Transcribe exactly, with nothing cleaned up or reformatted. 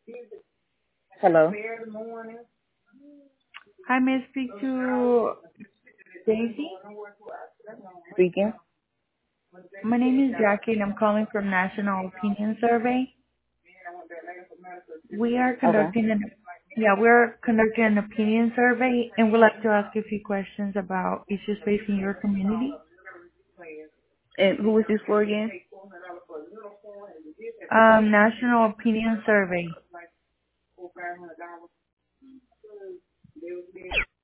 Hello. Hi, may I speak to Daisy? Speaking. My name is Jackie, and I'm calling from National Opinion Survey. We are Okay. conducting an yeah, we're conducting an opinion survey, and we'd like to ask a few questions about issues facing your community. And who is this for again? Um, National Opinion Survey.